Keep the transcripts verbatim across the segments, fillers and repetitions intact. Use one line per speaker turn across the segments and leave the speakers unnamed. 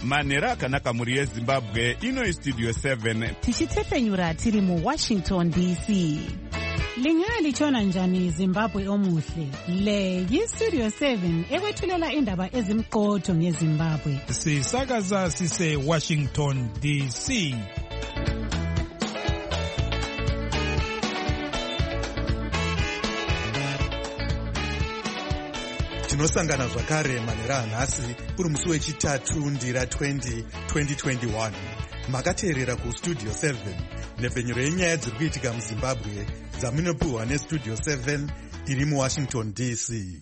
manhero akanaka mhuri yezimbabwe. Ino Studio seven
tichitefenyura tiri mu Washington D C.
Lingali chona njani Zimbabwe omuhle. Le yi Studio seven ekwethulela indaba ezimqotho ngeZimbabwe.
Sisakaza sise Washington D C.
Tinosangana zvakare manhero anhasi uri musi wechitatu ndira twenty twenty twenty-one. Makateerera kuStudio seven, nhefenyuro yenyaya dziri kuitika muZimbabwe dzamunopiwa neStudio seven iri muWashington D C.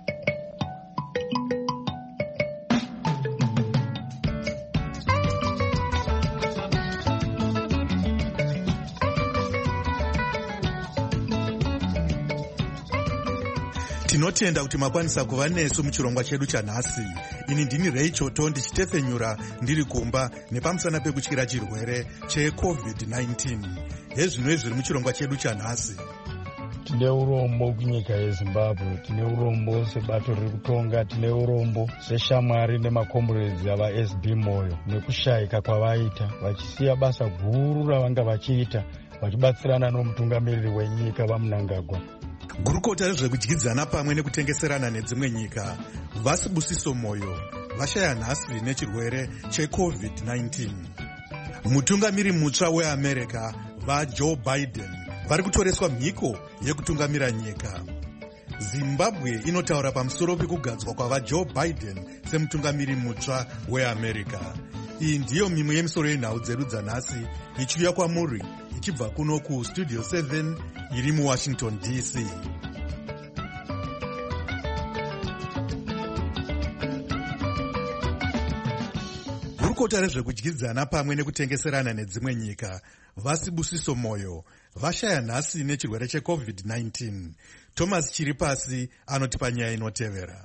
Tinotenda kuti makwanisa kuva nesu muchirongwa chedu chanhasi. Ini ndini Rachel Tondi ndichitefenyura ndiri kumba nepamusana pekutyira chirwere checovid nineteen. Hezvino zviri muchirongwa chedu chanhasi.
Tine urombo kunyika yeZimbabwe, tine urombo sebato riri kutonga, tine urombo seshamwari nemakomburedzi ava S B Moyo nekushayika kwavaita vachisiya basa guru ravanga vachiita vachibatsirana nomutungamiriri wenyika vaMnangagwa.
Gurukota rezvekudyidzana pamwe nekutengeserana nedzimwe nyika Vasibusiso Moyo vashaya nhasi nechirwere checovid nineteen. Mutungamiri mutsva weAmerica vaJoe Biden vari kutoreswa mhiko yekutungamira nyika. Zimbabwe inotaura pamusoro pekugadzwa kwavaJoe Biden semutungamiri mutsva weAmerica. Iyi ndiyo mimwe yemisoro yenhau dzedu dzanhasi ichiuya kwamuri ichibva kuno kuStudio seven iri muWashington D C. Gurukota rezvekudyidzana pamwe nekutengeserana nedzimwe nyika Vasibusiso Moyo vashaya nhasi nechirwere checovid nineteen. Thomas Chiripasi anotipa nyaya inotevera.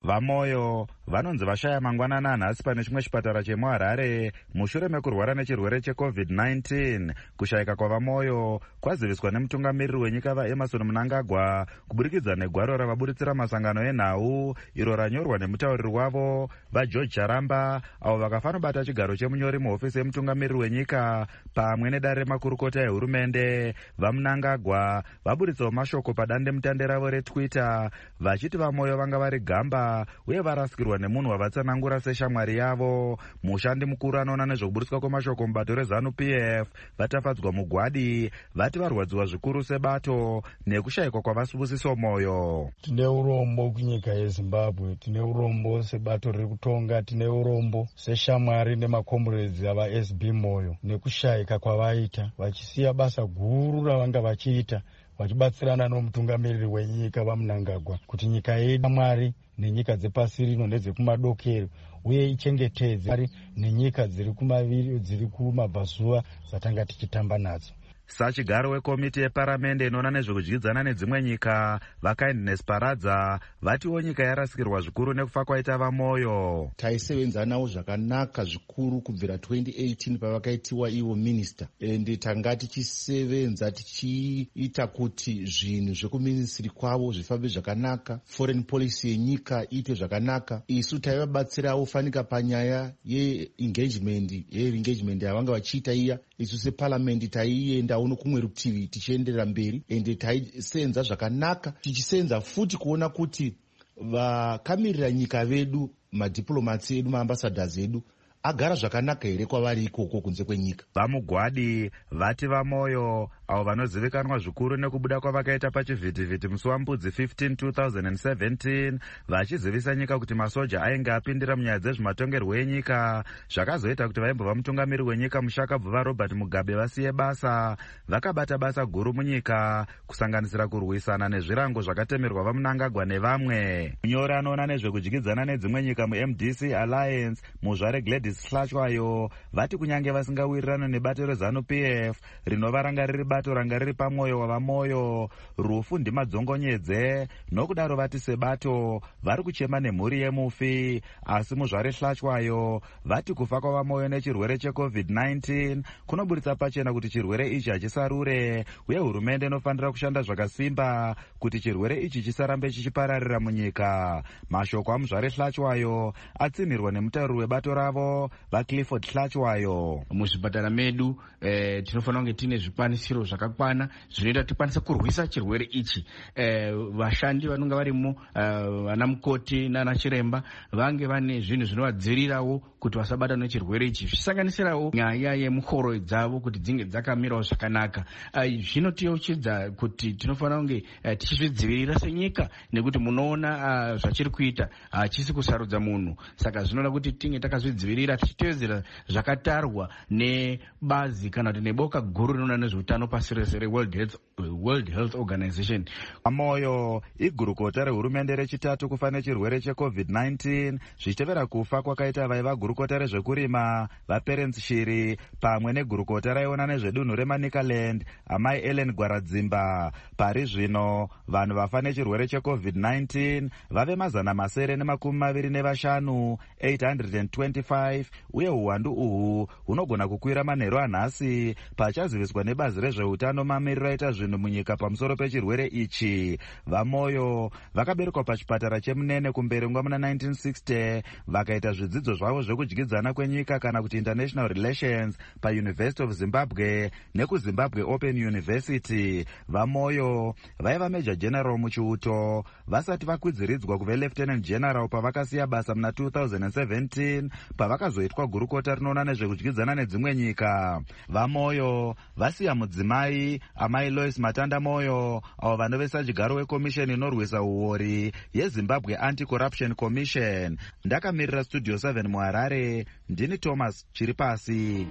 VaMoyo vanonzi vashaya mangwanana nhasi pane chimwe chipatara chemuHarare mushure mekurwara nechirwere checovid nineteen. Kushayika kwavaMoyo kwaziviswa nemutungamiriri wenyika vaEmerson Mnangagwa kuburikidza negwaro ravaburitsira masangano enhau iro ranyorwa nemutauriri wavo vaGeorge Charamba, avo vakafanobata chigaro chemunyori muhofisi yemutungamiriri wenyika pamwe nedare remakurukota ehurumende. VaMnangagwa vaburitsawo mashoko padandemutande ravo reTwitter vachiti vaMoyo vanga vari gamba uye varasikirwa nemunhu wavatsanangura seshamwari yavo. Mushandi mukuru anoona nezvokuburitswa kwemashoko mubato reZANU P F vatafadzwa mugwadi vati varwadziwa zvikuru sebato nekushayikwa kwavasibusiso Moyo.
Tine urombo kunyika yeZimbabwe, tine urombo sebato riri kutonga, tine urombo seshamwari nemakomburedzi ava S B Moyo nekushayika kwavaita vachisiya basa guru ravanga vachiita vachibatsirana nomutungamiriri wenyika vaMnangagwa kuti nyika yedu Mwari nenyika dzepasi rino nedzekumadokero uye ichengetedze nenyika dziri kumaviri dziri kumabvazuva dzatanga tichitamba nadzo.
Sachigaro wekomiti yeparamende inoona nezvekudyidzana nedzimwe nyika vaKindness Paradza vatiwo nyika yarasikirwa zvikuru nekufa kwaita vaMoyo.
Taisevenza nawo zvakanaka zvikuru kubvira twenty eighteen pavakaitiwa ivo minister, ende tanga tichisevenza tichiita kuti zvinhu zvekuministry kwavo zvifambe zvakanaka, foreign policy yenyika iite zvakanaka. Isu taivabatsirawo fanika panyaya yeengagement yeengagement yavanga vachiita iya. Isu separliament taienda uno kumwe rutivi tichienderera mberi ende taisenza zvakanaka tichisenza futi kuona kuti vakamirira nyika vedu madiplomatsi edu maambassadors edu agara zvakanaka here kwavari ikoko kunze kwenyika.
VaMugwadi vati vaMoyo avo vanozivikanwa zvikuru nekubuda kwavakaita pachivhitivhiti musi waMbudzi fifteen two thousand seventeen vachizivisa nyika kuti masoja ainge apindira munyaya dzezvematongerwo enyika zvakazoita kuti vaimbova mutungamiri wenyika mushakabvu vaRobert Mugabe vasiye basa. Vakabata basa guru munyika kusanganisira kurwisana nezvirango zvakatemerwa vaMnangagwa nevamwe. Munyori anoona nezvekudyidzana nedzimwe nyika muM D C Alliance muzvare Gladys Hlachwayo vati kunyange vasingawirirana nebato reZANU P F rinova ranga riri bato ranga riri pamoyo wavaMoyo, rufu ndimadzongonyedze. Nokudaro vati sebato vari kuchema nemhuri yemufi, asi muzvare Hlachwayo vati kufa kwavaMoyo nechirwere checovid nineteen kunoburitsa pachena kuti chirwere ichi hachisarure uye hurumende inofanira kushanda zvakasimba kuti chirwere ichi chisarambe chichipararira munyika. Mashoko amuzvare Hlachwayo atsinirwa nemutauriri webato ravo moyo vaClifford Hlachwayo.
Muzvipatara medu eh, tinofanira kunge tine zvikwanisiro zvakakwana zvinoita tikwanise kurwisa chirwere ichi. Eh, vashandi vanonga varimo vana uh, mukoti nana chiremba vange vane zvinhu zvinovadzivirirawo kuti vasabatwa nechirwere ichi, zvisanganisirawo nyaya yemuhoro dzavo kuti dzinge dzakamirawo zvakanaka. Uh, zvinotiyeuchidza kuti tinofanira kunge uh, tichizvidzivirira senyika, nekuti munoona uh, zvachiri kuita hachisi uh, kusarudza munhu. Saka zvinoda kuti tinge takazvidzivirira tichitevedzera zvakatarwa nebazi kana kuti neboka guru rinoona nezveutano pasi rese reWorld Health, World Health Organization.
Moyo igurukota rehurumende rechitatu kufa nechirwere checovid nineteen zvichitevera kufa kwakaita vaiva gurukota rezvekurima vaPerence Shiri pamwe negurukota raiona nezvedunhu reManicaland amai Ellen Gwaradzimba. Pari zvino vanhu vafa nechirwere checovid nineteen vave mazana masere nemakumi maviri nevashanu eight hundred twenty-five, uye uwandu uhu hunogona kukwira manheru anhasi pachaziviswa nebazi rezveutano mamiriro aita zvinhu munyika pamusoro pechirwere ichi. Vamoyo vakaberekwa pachipatara chemunene kumberengwa muna nineteen sixty, vakaita zvidzidzo zvavo zvekudyidzana kwenyika kana kuti international relations paUniversity of Zimbabwe nekuZimbabwe Open University. Vamoyo vaiva major general muchiuto vasati vakwidziridzwa kuve lieutenant general pavakasiya basa muna two thousand seventeen pavakazoitwa gurukota rinoona nezvekudyidzana nedzimwe nyika. Vamoyo vasiya mudzimai amai Lois Matanda Moyo avo vanovesa chigaro wekomisheni inorwisa uori yeZimbabwe Anti-Corruption Commission. Ndakamirira Studio seven muHarare, ndini Thomas Chiripasi.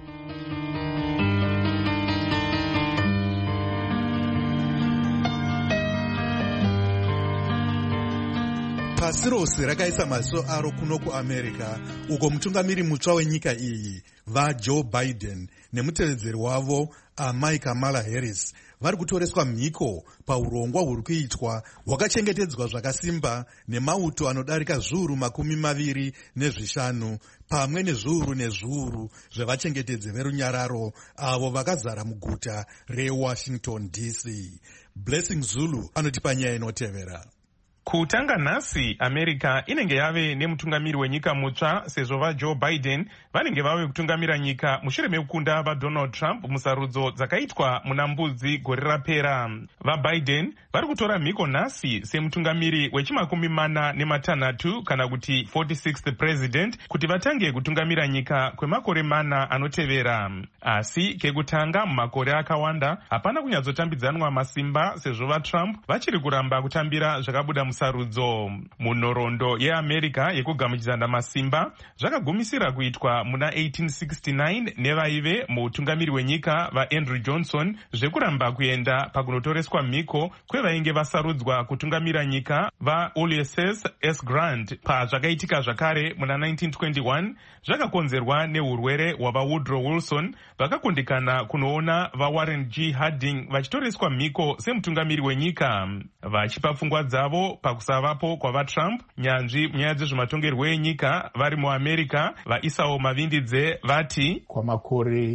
Pasi rose rakaisa maziso aro kuno kuAmerica, uko mutungamiri mutsva wenyika iyi vaJoe Biden nemutevedzeri wavo amai Kamala Harris vari kutoreswa mhiko paurongwa huri kuitwa hwakachengetedzwa zvakasimba nemauto anodarika zviuru makumi maviri nezvishanu pamwe nezviuru nezviuru zvevachengetedzi verunyararo avo vakazara muguta reWashington D C. Blessing Zulu anotipa nyaya inotevera.
Kutanga nhasi America inenge yave nemutungamiri wenyika mutsva sezvo vaJoe Biden vanenge vave kutungamira nyika mushure mekukunda vaDonald Trump musarudzo dzakaitwa muna mbudzi gore rapera. VaBiden vari kutora mhiko nhasi semutungamiri wechimakumi mana nematanhatu kana kuti forty-sixth president kuti vatange kutungamira nyika kwemakore mana anotevera. Asi kekutanga mumakore akawanda hapana kunyatsotambidzanwa masimba sezvo vaTrump vachiri kuramba kutambira zvakabuda musarudzo. Munhoroondo yeAmerica yekugamuchizana masimba zvakagumisira kuitwa muna eighteen sixty-nine nevaive muutungamiri wenyika vaAndrew Johnson zvekuramba kuenda pakunotoreswa mhiko kwevainge vasarudzwa kutungamira nyika vaUlysses S. Grant. Pazvakaitika zvakare muna nineteen twenty-one zvakakonzerwa neurwere hwavaWoodrow Wilson vakakundikana kunoona vaWarren G. Harding vachitoreswa mhiko semutungamiri wenyika. Vachipa pfungwa dzavo pakusavapo kwavaTrump, nyanzvi munyaya dzezvematongerwo enyika vari muAmerica vaIsao Mavindidze vati
kwamakore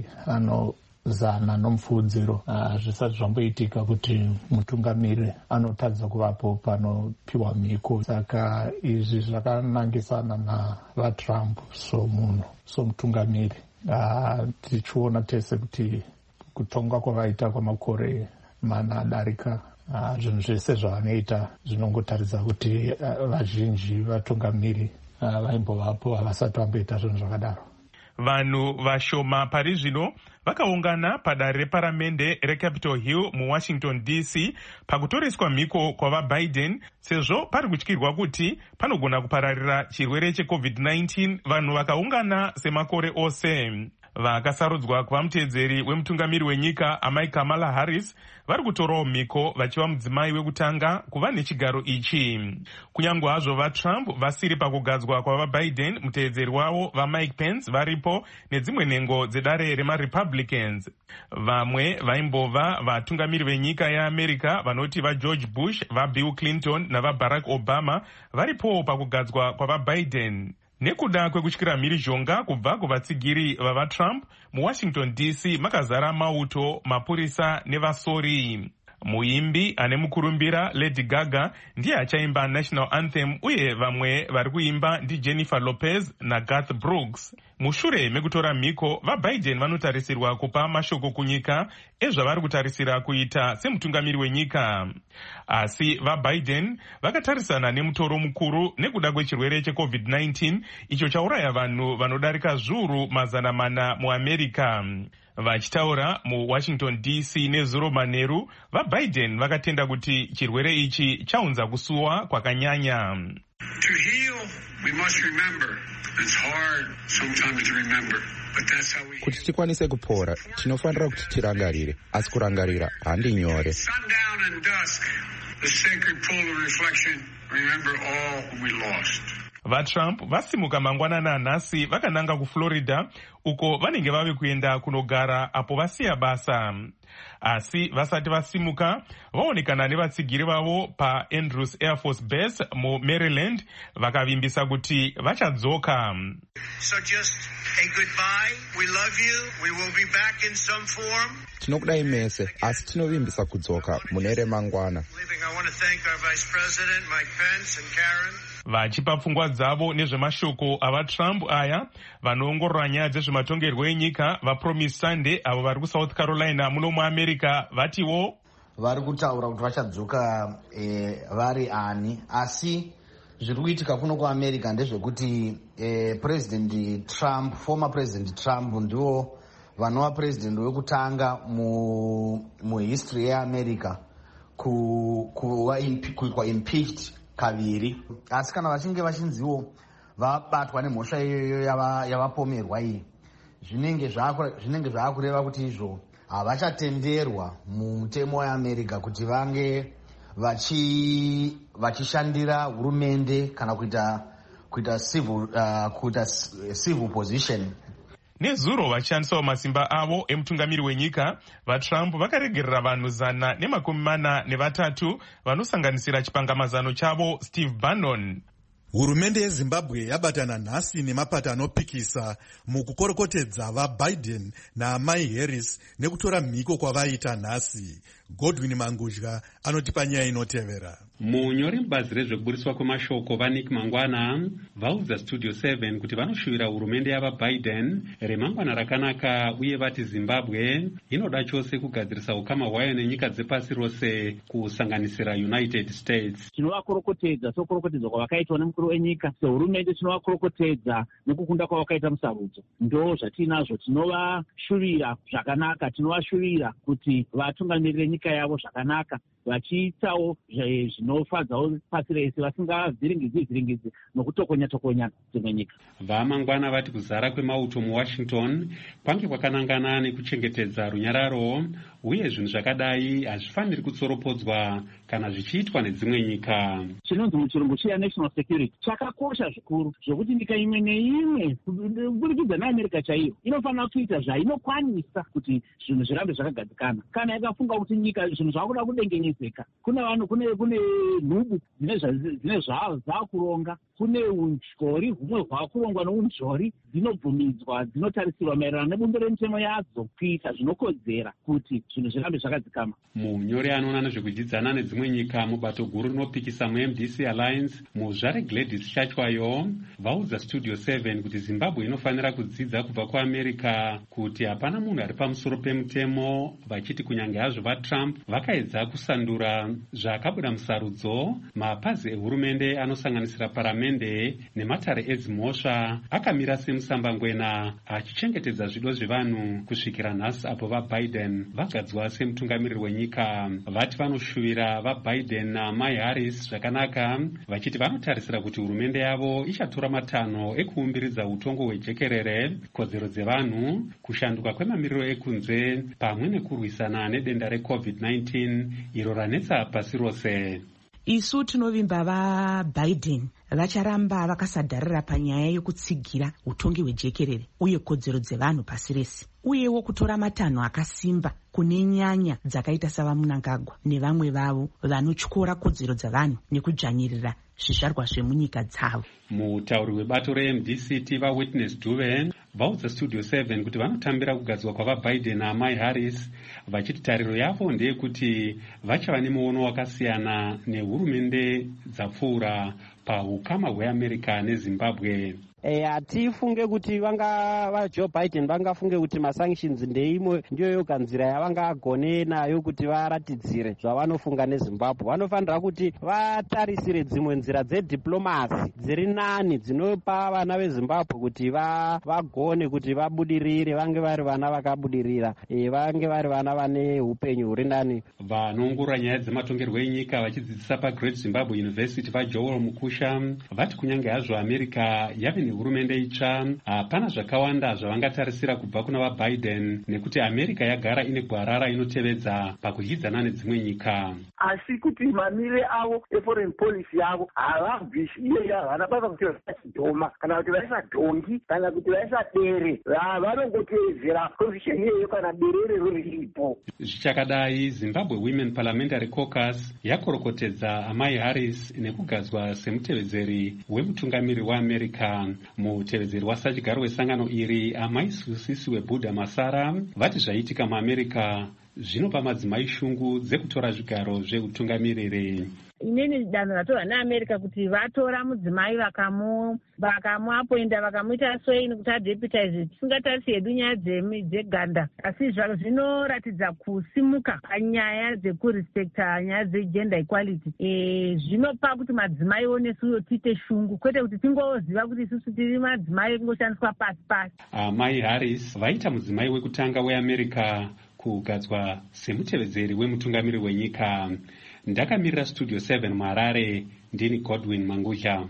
anozana nomupfuudziro zvisati zvamboitika kuti mutungamiri anotadza kuvapo panopiwa mhiko. Saka izvi zvakanangisana navaTrump somunhu somutungamiri. Tichiona tese kuti kutonga kwavaita kwamakore mana adarika zvinhu zvese zvavanoita zvinongotaridza kuti vazhinji vatungamiri vaimbovapo havasati vamboita zvinhu zvakadaro.
Vanhu vashoma pari zvino vakaungana padare reparamende reCapitol Hill muWashington D C pakutoreswa mhiko kwavaBiden sezvo pari kutyirwa kuti panogona kupararira chirwere checovid nineteen. Vanhu vakaungana semakore ose. Vakasarudzwa kuva muteedzeri wemutungamiri wenyika amai Kamala Harris vari kutorawo mhiko vachiva mudzimai wekutanga kuva nechigaro ichi. Kunyange hazvo vaTrump vasiri pakugadzwa kwavaBiden, muteedzeri wavo vaMike Pence varipo nedzimwe nhengo dzedare remaRepublicans. Vamwe vaimbova vatungamiri venyika yeAmerica vanoti vaGeorge Bush, vaBill Clinton navaBarack Obama varipo pakugadzwa kwavaBiden. Nekuda kwekutyira mhirizhonga kubva kuvatsigiri vavaTrump, muWashington D C makazara mauto, mapurisa nevasori. Muimbi ane mukurumbira Lady Gaga ndiye achaimba National Anthem, uye vamwe vari kuimba ndi Jennifer Lopez naGarth Brooks. Mushure mekutora mhiko, vaBiden vanotarisirwa kupa mashoko kunyika ezvavari kutarisira kuita semutungamiri wenyika. Asi vaBiden vakatarisana nemutoro mukuru nekuda kwechirwere checovid nineteen icho chauraya vanhu vanodarika zviuru mazana mana muAmerica. Vachitaura muWashington D C nezuro manheru, vaBiden vakatenda kuti chirwere ichi chaunza kusuwa kwakanyanya.
To heal, we must remember. It's hard sometimes to remember, but that's how we...
Kuti tikwanise kupora, tinofanira kuti tirangarire, asi kurangarira handi nyore.
Sundown and dusk, the sacred pool of reflection, remember all we lost.
VaTrump vasimuka mangwanana nhasi vakananga kuFlorida uko vanenge vave kuenda kunogara apo vasiya basa. Asi vasati vasimuka vaonekana nevatsigiri vavo paAndrews Air Force Base muMaryland vakavimbisa kuti vachadzoka.
So just a goodbye. We love you. We will be back in some form.
Tinokudai mese, asi tinovimbisa kudzoka mune remangwana.
I want to thank our Vice President Mike Pence and Karen.
Vachipa pfungwa dzavo nezvemashoko avaTrump aya, vanoongorora nyaya dzezvematongerwo enyika vaPromise Sunday avo vari kuSouth Carolina muno muAmerica vatiwo
vari kutaura kuti vachadzoka eh, vari ani, asi zviri kuitika kuno kuAmerica ndezvekuti eh, President Trump, former President Trump ndiwo vanova president wekutanga mu muhistory yeAmerica ku kuwa kuitwa impeached kaviri. Asi kana vachinge vachinziwo vabatwa nemhosva iyoyo yavapomerwa iyi, zvinenge zvinenge zvaakureva kuti izvo havachatenderwa mumutemo weAmerica kuti vange vachi vachishandira hurumende kana kuita kuita civil uh, kuita civil position.
Nezuro vachishandisawo masimba avo emutungamiri wenyika, vaTrump vakaregerera vanhu zana nemakumi mana nevatatu vanosanganisira chipangamazano chavo Steve Bannon.
Hurumende yeZimbabwe yabatana nhasi nemapato anopikisa mukukorokotedza vaBiden naMai Harris nekutora mhiko kwavaita nhasi. Godwin Mangudya anotipa nyaya inotevera.
Munyori mubazi rezvekuburiswa kwemashoko vaNick Mangwana vaudza Studio seven kuti vanoshuvira hurumende yavaBiden remangwana rakanaka uye vati Zimbabwe inoda chose kugadzirisa ukama hwayo nenyika dzepasi rose kusanganisira United States.
Tinovakorokotedza sokorokotedza kwavakaitwa nemukuru wenyika, sehurumende tinovakorokotedza nekukunda kwavakaita musarudzo. Ndo zvatinazvo, tinovashuvira zvakanaka, tinovashuvira kuti vatungamirire nyika yavo zvakanaka, vachiitawo zvinofadzawo pasi rese, vasingavhiringidzi vhiringidzi nokutokonya tokonya dzimwe nyika.
Vamangwana vati kuzara kwemauto muWashington kwange kwakanangana nekuchengetedza runyararo, uye zvinhu zvakadai hazvifaniri kutsoropodzwa kana zvichiitwa nedzimwe nyika.
Chinonzi muchirungu chiya national security chakakosha zvikuru zvokuti nyika imwe neimwe kuburikidza neAmerica chaiyo inofanira kuita zvainokwanisa kuti zvinhu zvirambe zvakagadzikana. Kana yakafunga kuti nyika zvinhu zvakuda kudengenyezeka, kune vanhu kune kune nhubu dzine zvaakuronga, kune unzvori humwe hwakurongwa nounzvori dzinobvumidzwa, dzinotarisirwa maererano nebumbiro remitemo yadzo kuita zvinokodzera kuti zvinhu zvirambe zvakadzikama.
Munyori anoona nezvekudyidzana nedzimwe nyika mubato guru rinopikisa muM D C Alliance, muzvare Gladys Shachwayo vaudza Studio seven kuti Zimbabwe inofanira kudzidza kubva kuAmerica kuti hapana munhu ari pamusoro pemutemo, vachiti kunyange hazvo vaTrump vakaedza kusandura zvakabuda musarudzo, mapazi ehurumende anosanganisira paramende nematare edzimhosva akamira semusambangwena achichengetedza zvido zvevanhu kusvikira nhasi apo vaBiden vagadzwa semutungamiriri wenyika. Vati vanoshuvira vaBiden naMai Harris zvakanaka, vachiti vanotarisira kuti hurumende yavo ichatora matanho ekuumbiridza utongo hwejekerere, kodzero dzevanhu, kushanduka kwemamiriro ekunze pamwe nekurwisana nedenda recovid nineteen iro ranetsa pasi rose.
Isu tinovimba vaBiden vacharamba vakasadharira panyaya yokutsigira utongi hwejekerere uye kodzero dzevanhu pasi rese, uyewo kutora matanho akasimba kune nyanya dzakaita savaMnangagwa nevamwe vavo vanotyora kodzero dzavanhu nekudzvanyirira zvizvarwa zvemunyika dzavo.
Mutauri webato reM D C T vaWitness Dube vaudza Studio seven kuti vanotambira kugadzwa kwavaBiden naMai Harris, vachiti tariro yavo ndeyekuti vachava nemuono wakasiyana nehurumende dzapfuura paukama hweAmerica neZimbabwe.
hatifunge e, kuti vanga vajoe biden vangafunge kuti masanctions ndeimwe ndiyo yoga nzira yavangagone nayo kuti varatidzire zvavanofunga nezimbabwe. Vanofanira kuti vatarisire dzimwe nzira dzediplomasi dziri nani dzinopa vana vezimbabwe kuti vagone kuti vabudirire, vange vari vana vakabudirira, e, vange vari vana vane upenyu huri nani.
Vanoongorora nyaya dzematongerwo enyika vachidzidzisa paGreat Zimbabwe University vaJoel Mukusha vati kunyange hazvo America yave nehurumende itsva, hapana zvakawanda zvavangatarisira kubva kuna vaBiden nekuti America yagara ine gwarara inotevedza pakudyidzana nedzimwe nyika.
Asi kuti mamirire avo eforeign policy yavo havabvisi iyeya havana basa kuti vasadhoma kana kuti vaisa dhongi kana kuti vaisa dere, vanongotevedzera constitution iyeyo kana berere riripo.
Zvichakadai, Zimbabwe Women Parliamentary Caucus yakorokotedza Amai Harris nekugadzwa semutevedzeri wemutungamiri waAmerica. Mutevedzeri wasachigaro wesangano iri Amai Susisi weBudha Masara vati zvaitika muAmerica zvinopa madzimai shungu dzekutora zvigaro zveutungamiriri.
Inini danho ratorwa neAmerica kuti vatora mudzimai vakamu vakamuapoinda vakamuita sweini kuti adeputize, tisingatarisi hedu nyaya dzeganda, asi zvaro zvinoratidza kusimuka panyaya dzekurespekta nyaya dzegender equality. E, zvinopa kuti madzimaiwo nesuwo tiite shungu, kwete kuti tingoziva kuti isusu tiri madzimai kungoshandiswa pasi pasi. Amai Harris vaita mudzimai wekutanga weAmerica kugadzwa semutevedzeri wemutungamiri wenyika. Ndakamirira Studio seven muHarare, ndini Godwin Mangudya.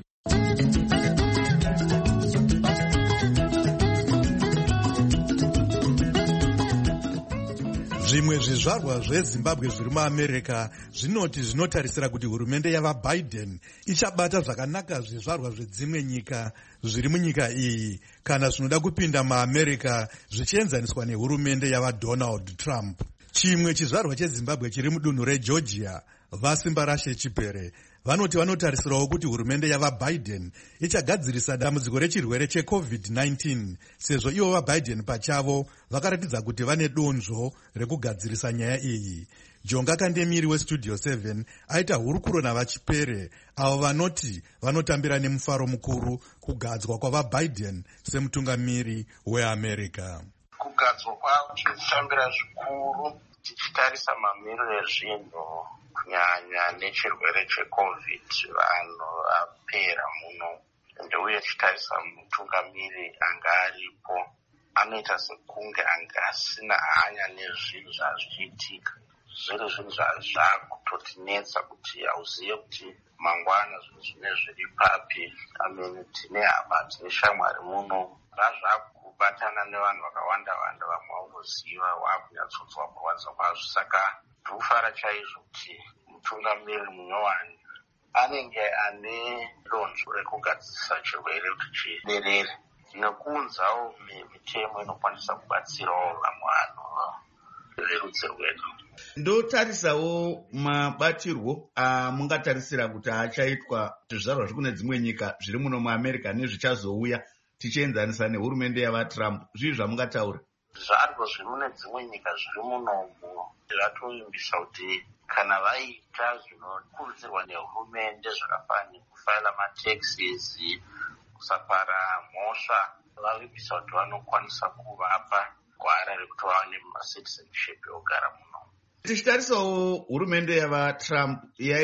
Zvimwe zvizvarwa zveZimbabwe zviri muAmerica zvinoti zvinotarisira kuti hurumende yavaBiden ichabata zvakanaka zvizvarwa zvedzimwe nyika zviri munyika iyi kana zvinoda kupinda muAmerica zvichienzaniswa nehurumende yavaDonald Trump. Chimwe chizvarwa cheZimbabwe chiri mudunhu reGeorgia, Vasimba Rashe Chipere, vanoti vanotarisirawo kuti hurumende yavaBiden ichagadzirisa dambudziko rechirwere checovid nineteen sezvo ivo vaBiden pachavo vakaratidza kuti vane donzvo rekugadzirisa nyaya iyi. Jonga Kandemiri weStudio seven aita hurukuro navaChipere avo vanoti vanotambira nemufaro mukuru kugadzwa kwavaBiden semutungamiri weAmerica.
Kugadzwa kwavo tinotambira zvikuru tichitarisa mamiriro ezvinhu kunyanya nechirwere checovid vanhu vapera muno, ndeuye tichitarisa mutungamiri anga aripo anoita sekunge anga asina hanya nezvinhu zvazvichiitika. Zviri zvinhu zvakutotinetsa kuti hauzive kuti mangwana zvinhu zvine zviri papi. Amene tine hama tine shamwari muno razvakubatana nevanhu vakawanda wanda, vamwe vaunoziva wakunyatsotswa kurwadza kwazvo. Saka ndikufara chaizvo kuti mutungamiri munyowani anenge ane donzvo rekugadzirisa chirwere kuti chiderere nekunzawo mitemo inokwanisa kubatsirawo vamwe vanhu verudzi rwedu.
Ndotarisawo mabatirwo amungatarisira kuti achaitwa zvizvarwa zviri kune dzimwe nyika zviri muno muAmerica nezvichazouya tichienzanisa nehurumende yavaTrump, zvii zvamungataura?
Zvarwo zviri mune dzimwe nyika zviri munomu zvatoimbisa kuti kana vaita zvinokurudzirwa nehurumende zvakafanana nekufaila mataxes, kusapara mhosva, vavimbisa kuti vanokwanisa kuvapa gwara rekuti vaone macitizenship yogara muno.
Tichitarisawo hurumende yavaTrump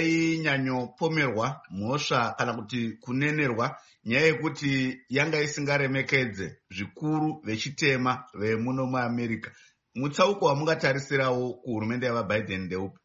yainyanyopomerwa mhosva kana kuti kunenerwa nyaya yekuti yanga isingaremekedze zvikuru vechitema vemuno muAmerica. Mutsauko wamungatarisirawo kuhurumende yavaBiden ndeupi?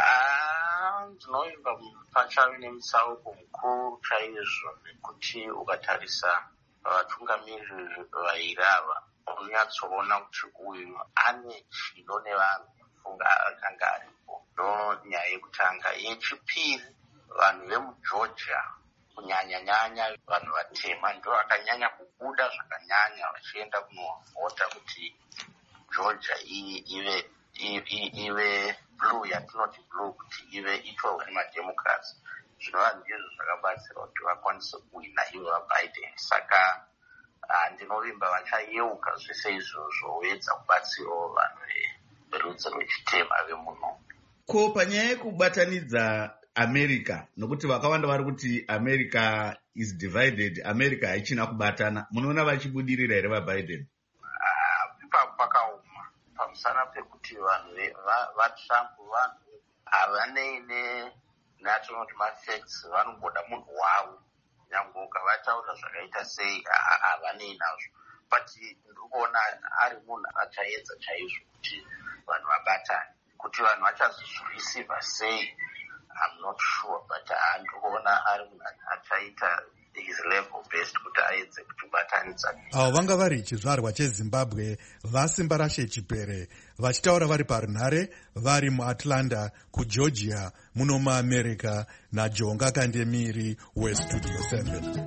Ndinoimba pachave nemutsauko mukuru chaizvo, nekuti ukatarisa vatungamiri vairi ava unyatsoona kuti uyu ane chido nevanhu funga akanga aripo. Ndo nyaya yekutanga. Yechipiri, vanhu vemuGeorgia kunyanya-nyanya vanhu vatema ndo vakanyanya kubuda zvakanyanya vachienda kunovhota kuti Georgia ive ive blue, yatinoti blue, kuti ive itorwe nemademocrats. Zvinova ndizvo zvakabatsira kuti vakwanise kuwina ivo vaBiden. Saka ndinovimba vachayeuka zvese izvozvo wedza kubatsirawo vanhu verudzi rwechitema vemuno.
Ko panyaya yekubatanidza america, nokuti vakawanda vari kuti america is divided, america haichina kubatana. Munoona vachibudirira here vaBiden?
Ipapo pakaoma pamusana pekuti vanhu vaTrump vanhu havanei neatinoti mafacts, vanongoda munhu wavo. Nyangwe ukavataura zvakaita sei havanei nazvo. But ndikuona ari munhu achaedza chaizvo kuti vanhu vabatane. Kuti vanhu vachazozvirisiva sei, I'm not sure, but ndikuona ari munhu achaita his level best kuti aedze kubatanidza.
Avo vanga vari chizvarwa cheZimbabwe vasimba rashe Chipere vachitaura vari parunhare vari muAtlanta kuGeorgia muno muAmerica naJonga Kandemiri weStudio seven.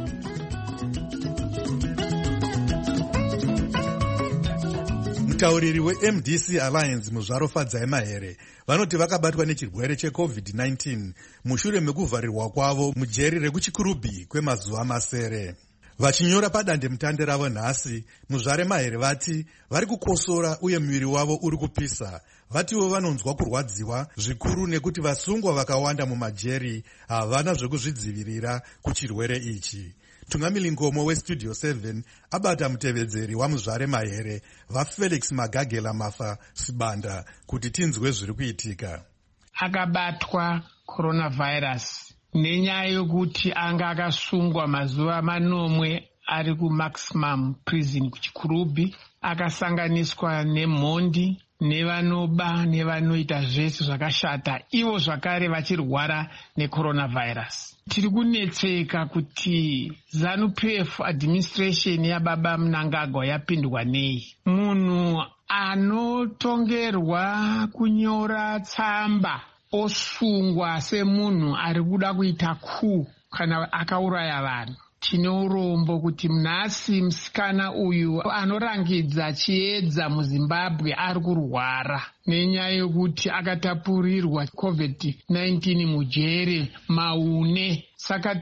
Mutauriri weM D C Alliance muzvaro Fadzai Mahere vanoti vakabatwa nechirwere cheCovid nineteen mushure mekuvharirwa kwavo mujeri rekuchikurubhi kwemazuva masere. Vachinyora padande mutande ravo nhasi, muzvare Mahere vati vari kukosora uye muviri wavo uri kupisa. Vatiwo vanonzwa kurwadziwa zvikuru nekuti vasungwa vakawanda mumajeri havana zvekuzvidzivirira kuchirwere ichi. Tungamili Ngomo weStudio seven abata mutevedzeri wamuzvare Mahere vaFelix Magagela Mafa Sibanda kuti tinzwe zviri kuitika.
Akabatwa coronavirus nenyaya yokuti anga akasungwa mazuva manomwe ari kuMaximum prison kuchikurubhi, akasanganiswa nemhondi nevanoba nevanoita zvese zvakashata, ivo zvakare vachirwara necoronavirus. Tiri kunetseka kuti ZANU-P F administration yaBaba Mnangagwa yapindwa nei. Munhu anotongerwa kunyora tsamba osungwa semunhu ari kuda kuita coup kana akauraya vanhu. Tine urombo kuti mnasi musikana uyu anorangidza chiedza muZimbabwe ari kurwara nenyaya yokuti akatapurirwa COVID nineteen mujere maune. Saka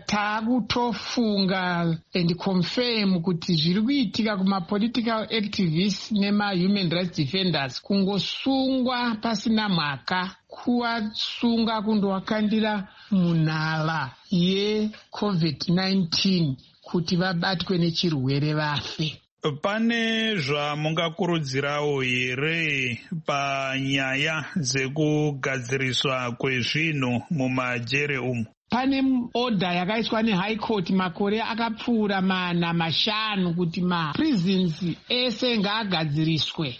takutofunga and confirm kuti zviri kuitika kuma political activists nema human rights defenders kungosungwa pasina mhaka, kuvasunga kundovakandira munhala yeCovid nineteen kuti vabatwe nechirwere vafe.
Pane zvamungakurudzirawo here panyaya dzekugadziriswa kwezvinhu mumajere umu?
Pane order yakaiswa neHigh Court makore akapfuura mana mashanu kuti maprisons ese ngaagadziriswe,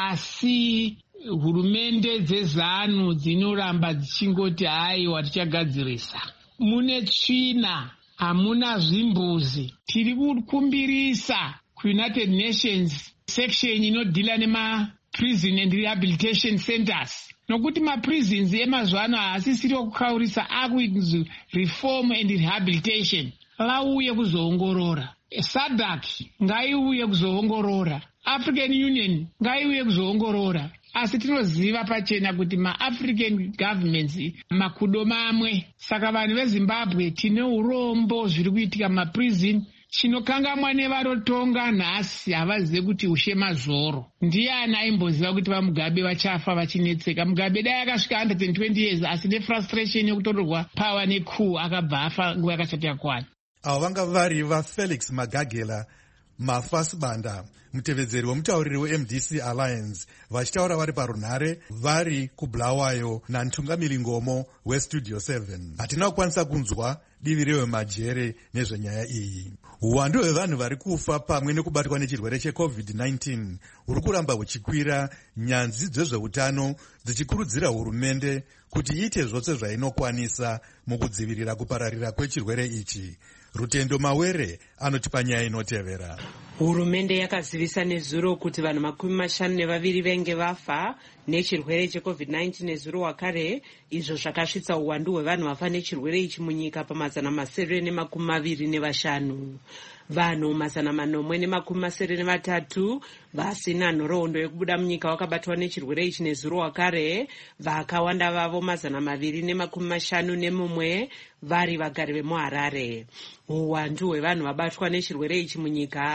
asi hurumende dzezanu dzinoramba dzichingoti haiwa tichagadzirisa. Mune tsvina, hamuna zvimbuzi. Tiri kukumbirisa kuUnited Nations section inodhila nema prison and rehabilitation centers, nokuti maprisons emazuvano haasisiri okukaurisa, akuinzi reform and rehabilitation. Lauye kuzoongorora. SADC ngaiuye kuzoongorora. African Union ngaiuye kuzoongorora. Asi tinoziva pachena kuti ma-African governments makudo mamwe. Saka vanhu veZimbabwe tine urombo zviri kuitika maprison. Chinokangamwa nevarotonga nhasi havazive kuti ushe mazoro. Ndiani aimboziva kuti vaMugabe vachafa vachinetseka? Mugabe dai akasvika one hundred twenty years asi nefrustration yekutorerwa power necoup akabva afa nguva yakasati yakwana.
Avo vanga vari vaFelix Magagela Mafa Sibanda, mutevedzeri wemutauriri weM D C Alliance, vachitaura vari parunhare vari kuBulawayo naNtungamiri Ngomo weStudio seven. Hatina kukwanisa kunzwa divi revemajere nezvenyaya iyi. Uwandu hwevanhu vari kufa pamwe nekubatwa nechirwere cheCovid nineteen huri kuramba huchikwira, nyanzvi dzezveutano dzichikurudzira hurumende kuti iite zvose zvainokwanisa mukudzivirira kupararira kwechirwere ichi. Rutendo Mawere anoti panyaya inotevera.
Hurumende yakazivisa nezuro kuti vanhu makumi mashanu nevaviri venge vafa nechirwere cheCovid nineteen nezuro wakare, izvo zvakasvitsa uwandu hwevanhu vafa nechirwere ichi munyika pamazana masere nemakumi maviri nevashanu. Vanhu mazana manomwe nemakumi masere nevatatu vasina nhoroondo yekubuda munyika vakabatwa nechirwere ichi nezuro wakare, vakawanda vavo mazana maviri nemakumi mashanu nemumwe vari vagari vemuHarare. Uwandu hwevanhu vabatwa nechirwere ichi munyika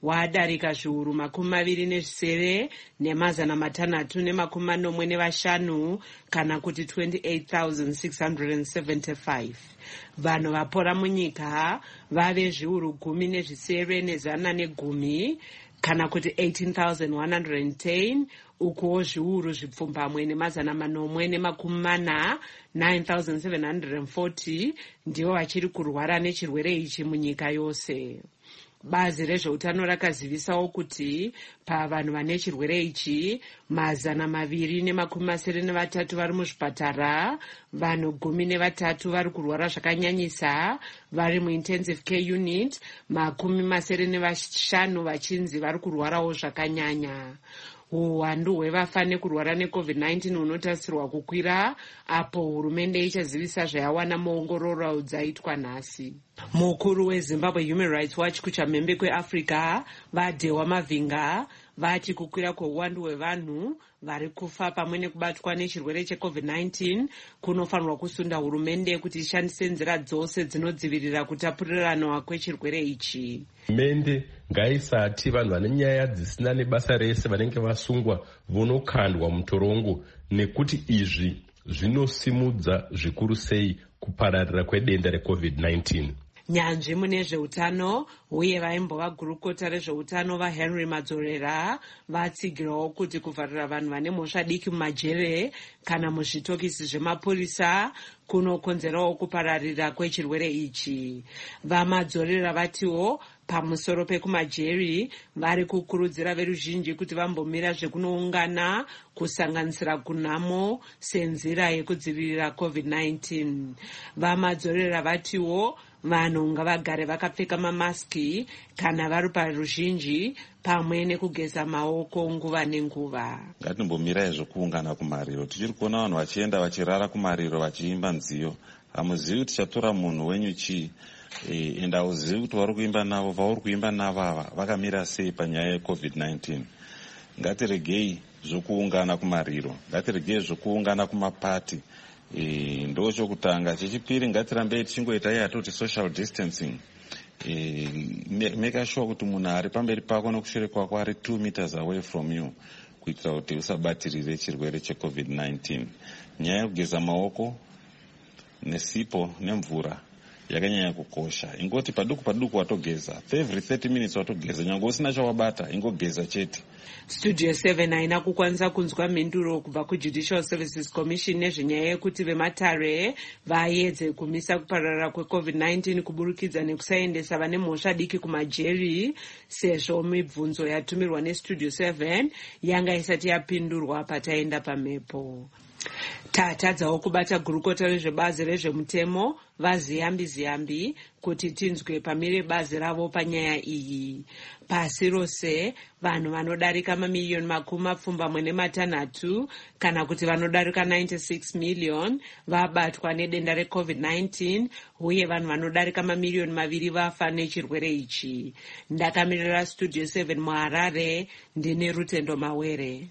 wadarika zviuru makumi maviri nezvisere nemazana matanhatu nemakumi manomwe nevashanu kana kuti twenty-eight thousand six hundred seventy-five. Vanhu vapora munyika vave zviuru gumi nezvisere nezana negumi kana kuti eighteen thousand one hundred ten, ukuwo zviuru zvipfumbamwe nemazana manomwe nemakumi mana nine thousand seven hundred forty ndivo vachiri kurwara nechirwere ichi munyika yose. Bazi rezveutano rakazivisawo kuti pavanhu vane chirwere ichi mazana maviri nemakumi masere nevatatu vari muzvipatara, vanhu gumi nevatatu vari kurwara zvakanyanyisa vari muintensive care unit, makumi masere nevashanu vachinzi vari kurwarawo zvakanyanya. Uwandu hwevafa nekurwara necovid nineteen hunotarisirwa kukwira apo hurumende ichazivisa zvayawana muongororo dzaitwa nhasi. Mukuru weZimbabwe Human Rights Watch kuchamhembe kweAfrica vaDhewa Mavinga vati kukwira kweuwandu hwevanhu vari kufa pamwe nekubatwa nechirwere checovid nineteen kunofanirwa kusunda hurumende kuti ishandise nzira dzose dzinodzivirira kutapurirana kwechirwere ichi.
Hurumende ngaisati vanhu vane nyaya dzisina nebasa rese vanenge vasungwa vonokandwa mutorongo, nekuti izvi zvinosimudza zvikuru sei kupararira kwedenda recovid nineteen.
Nyanzvi mune zveutano uye vaimbova gurukota rezveutano vaHenry Madzorera vatsigirawo kuti kuvharira vanhu vane mhosva diki mumajere kana muzvitokisi zvemapurisa kunokonzerawo kupararira kwechirwere ichi. VaMadzorera vatiwo pamusoro pekumajeri vari kukurudzira veruzhinji kuti vambomira zvekunoungana kusanganisira kunhamo senzira yekudzivirira covid nineteen. VaMadzorera vatiwo vanhu ngavagare vakapfeka mamaski kana vari paruzhinji pamwe nekugeza maoko nguva nenguva.
Ngatimbomirai zvekuungana kumariro. Tichiri kuona vanhu vachienda vachirara kumariro vachiimba nziyo. Hamuzivi kuti chatora munhu wenyu chii, ende hauzivi kuti vari kuimba navo vauri kuimba navo ava vakamira sei panyaya yecovid nineteen. Ngatiregei zvokuungana kumariro, ngatiregei zvokuungana kumapati. E, ndo chokutanga. Chechipiri, ngatirambei tichingoita iye atoti social distancing. E, make sure kuti munhu ari pamberi pako nokushure kwako ari two meters away from you kuitira kuti usabatirire chirwere checovid nineteen. Nyaya yekugeza maoko nesipo nemvura yakanyanya kukosha. Ingoti paduku paduku watogeza, every thirty minutes watogeza, nyange usina chawabata ingogeza chete.
Studio seven haina kukwanisa kunzwa mhinduro kubva kuJudicial Services Commission nezvenyaya yekuti vematare vaedze kumisa kupararira kwecovid nineteen kuburikidza nekusaendesa vane mhosva diki kumajeri, sezvo mibvunzo yatumirwa neStudio seven yanga isati yapindurwa pataenda pamhepo. Tatadzawo kubata gurukota rezvebazi rezvemutemo vaZiyambi Ziyambi kuti tinzwe pamire bazi ravo panyaya iyi. Pasi rose vanhu vanodarika mamiliyoni makumi mapfumbamwe nematanhatu kana kuti vanodarika ninety-six million vabatwa nedenda recovid nineteen uye vanhu vanodarika mamiliyoni maviri vafa nechirwere ichi. Ndakamirira Studio seven muHarare, ndine Rutendo Mawere.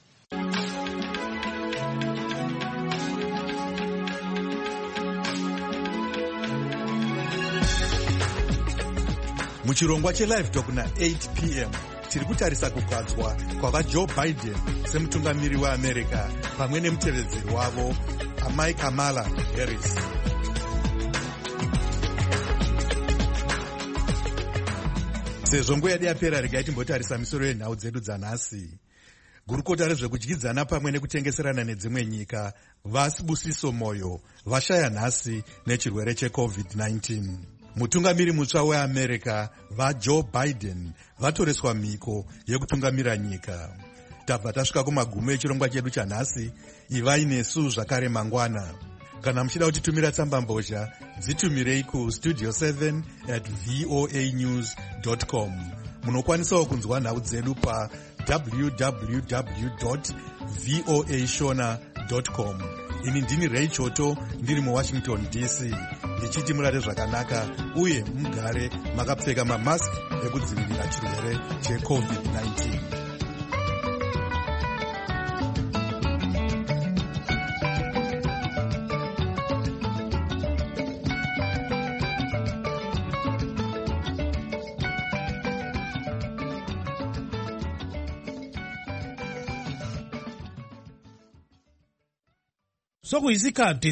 Muchirongwa chelive talk na eight p m tiri kutarisa kugadzwa kwavaJoe Biden semutungamiri weAmerica pamwe nemutevedzeri wavo amai Kamala Harris. Sezvo nguva yedu yapera, regai timbotarisa misoro yenhau dzedu dzanhasi. Gurukota rezvekudyidzana pamwe nekutengeserana nedzimwe nyika vaSibusiso Moyo vashaya nhasi nechirwere checovid nineteen. Mutungamiri mutsva weAmerica vaJoe Biden vatoreswa mhiko yekutungamira nyika. Tabva tasvika kumagumo echirongwa chedu chanhasi. Ivai nesu zvakare mangwana. Kana muchida kutitumira tsamba mbozha, dzitumirei kustudio seven at voa news dot com. Munokwanisawo kunzwa nhau dzedu pa w w w dot voa shona dot com. Ini ndini Ray Choto, ndiri muWashington D C, ndichiti murare zvakanaka uye mugare makapfeka mamask ekudzivirira chirwere checovid nineteen.
所以佢意思卡